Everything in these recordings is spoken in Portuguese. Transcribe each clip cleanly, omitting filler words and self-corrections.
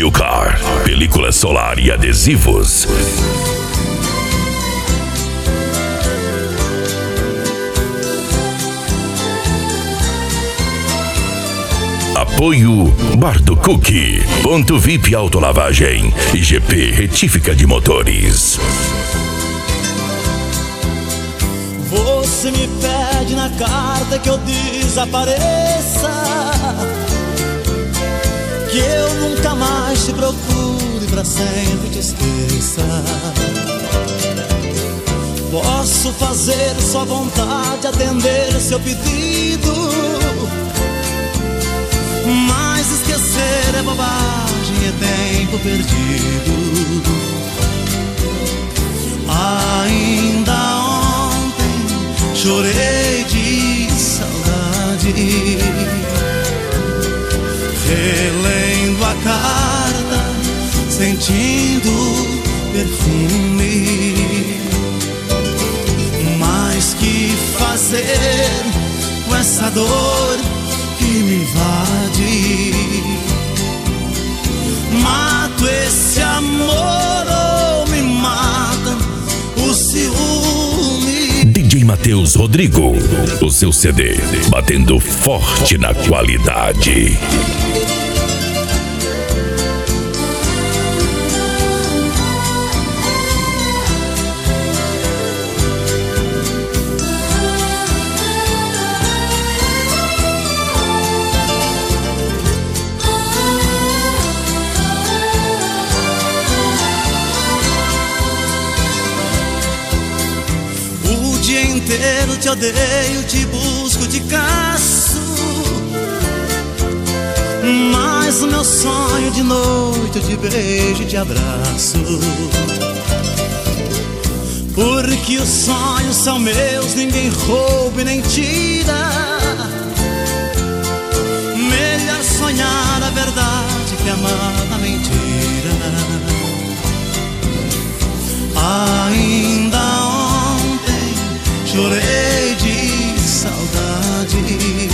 Milcar, película solar e adesivos. Apoio Bar do Cookie, Ponto VIP Autolavagem e GP Retífica de Motores. Você me pede na carta que eu desapareça, que eu nunca mais te procure, pra sempre te esqueça. Posso fazer sua vontade, atender seu pedido, mas esquecer é bobagem, é tempo perdido. Ainda ontem chorei de saudade, relendo a carta, sentindo perfume. Mas que fazer com essa dor que me invade? Mato esse amor ou me mata o ciúme? DJ Matheus Rodrigo, o seu CD batendo forte na qualidade. Inteiro te odeio, te busco, te caço, mas o meu sonho de noite eu te beijo e te abraço. Porque os sonhos são meus, ninguém rouba e nem tira. Melhor sonhar a verdade que amar a mentira. Ainda chorei de saudade,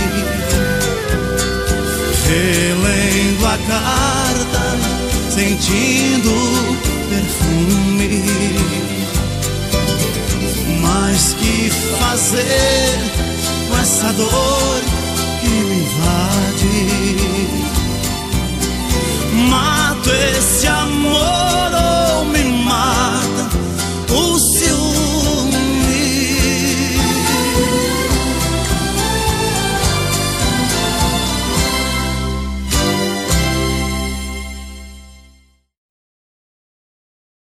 relendo a carta, sentindo perfume. Mas que fazer com essa dor que me invade? Mato esse amor